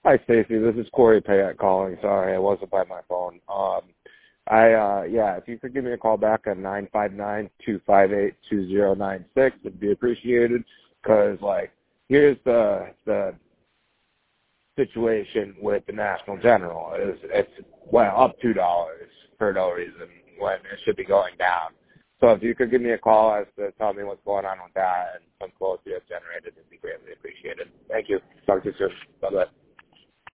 Hi, Stacy. This is Corey Payette calling. Sorry, I wasn't by my phone. If you could give me a call back at 959-258-2096, it'd be appreciated. Because, here's the situation with the National General. It's up $2 for no reason when it should be going down. So if you could give me a call as to tell me what's going on with that and some quotes you have generated, it'd be greatly appreciated. Thank you. Talk to you soon. Bye-bye.